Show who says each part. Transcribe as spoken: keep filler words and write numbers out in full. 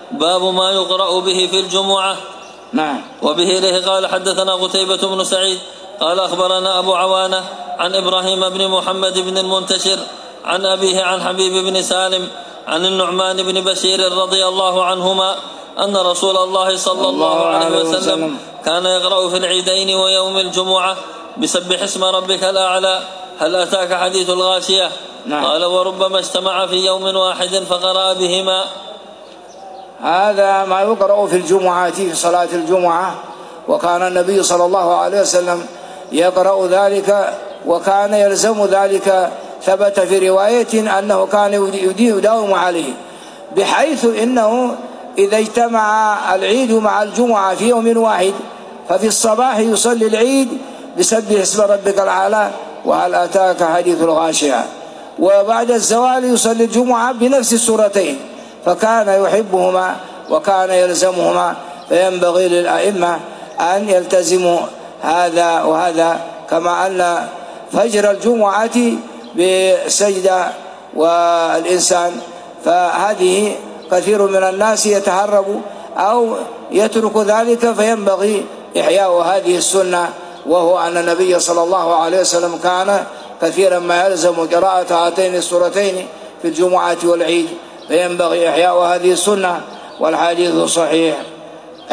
Speaker 1: باب ما يقرأ به في الجمعة.
Speaker 2: نعم.
Speaker 1: وبه إليه قال حدثنا قتيبة بن سعيد قال أخبرنا أبو عوانة عن إبراهيم بن محمد بن المنتشر عن أبيه عن حبيب بن سالم عن النعمان بن بشير رضي الله عنهما أن رسول الله صلى الله عليه وسلم كان يقرأ في العيدين ويوم الجمعة بسبح اسم ربك الأعلى هل أتاك حديث الغاشية؟
Speaker 2: نعم.
Speaker 1: قال وربما اجتمع في يوم واحد فقرأ بهما.
Speaker 2: هذا ما يقرأ في الجمعة في صلاة الجمعة، وكان النبي صلى الله عليه وسلم يقرأ ذلك وكان يلزم ذلك. ثبت في رواية أنه كان يداوم عليه، بحيث إنه إذا اجتمع العيد مع الجمعة في يوم واحد ففي الصباح يصلي العيد بسبح اسم ربك الأعلى وهل أتاك حديث الغاشية، وبعد الزوال يصلي الجمعة بنفس السورتين، فكان يحبهما وكان يلزمهما. فينبغي للأئمة أن يلتزموا هذا وهذا، كما أن فجر الجمعة بسجدة والإنسان، فهذه كثير من الناس يتهرب أو يترك ذلك، فينبغي إحياء هذه السنة، وهو أن النبي صلى الله عليه وسلم كان كثيرا ما يلزم قراءة هاتين السورتين في الجمعة والعيد، فينبغي إحياء هذه السنة، والحديث صحيح.